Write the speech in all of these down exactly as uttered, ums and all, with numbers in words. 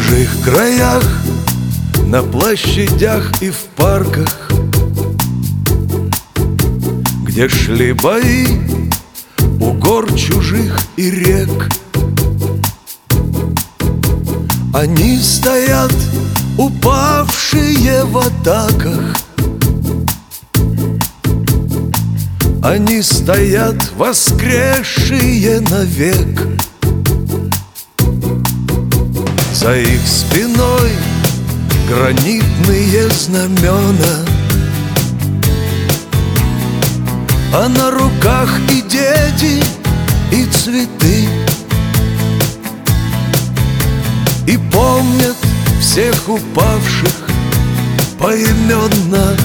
чужих краях, на площадях и в парках, где шли бои у гор чужих и рек. Они стоят, упавшие в атаках, они стоят, воскресшие навек. За их спиной гранитные знамена, а на руках и дети, и цветы. И помнят всех упавших поименно.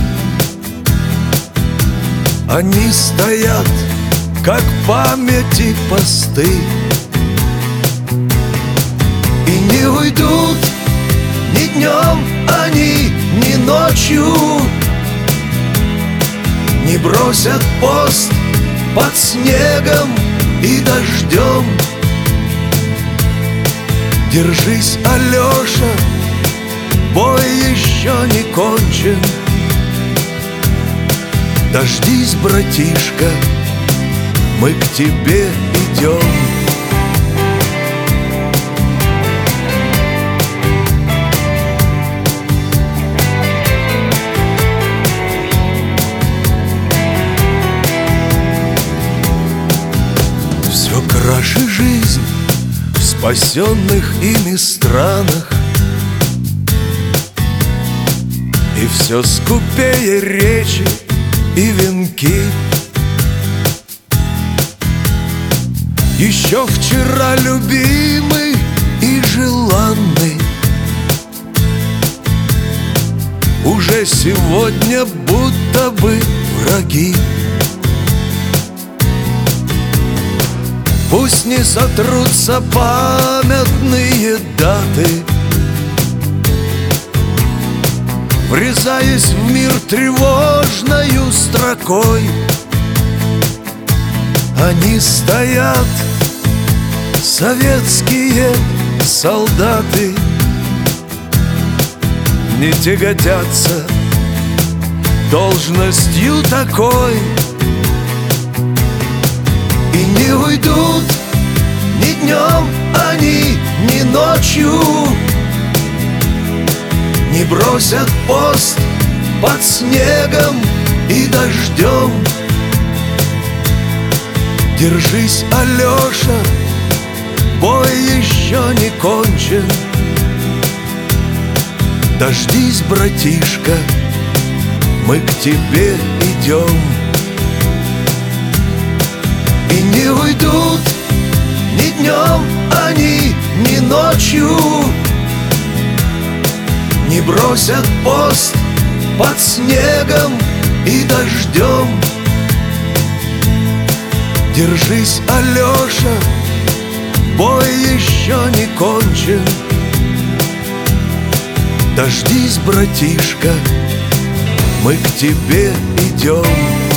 Они стоят, как памяти посты, и не уйдут ни днем они, ни ночью, не бросят пост под снегом и дождем. Держись, Алеша, бой еще не кончен. Дождись, братишка, мы к тебе идем. Все краше жизнь в спасенных ими странах, и все скупее речи и венки. Еще вчера любимый и желанный, уже сегодня будто бы враги. Пусть не сотрутся памятные даты, врезаясь в мир тревожною строкой. Они стоят, советские солдаты, не тяготятся должностью такой, и не уйдут ни днем они, ни ночью, не бросят пост под снегом и дождем. Держись, Алеша, бой еще не кончен. Дождись, братишка, мы к тебе идем. И не уйдут ни днем они, ни ночью, не бросят пост под снегом и дождем. Держись, Алеша, бой еще не кончен. Дождись, братишка, мы к тебе идем.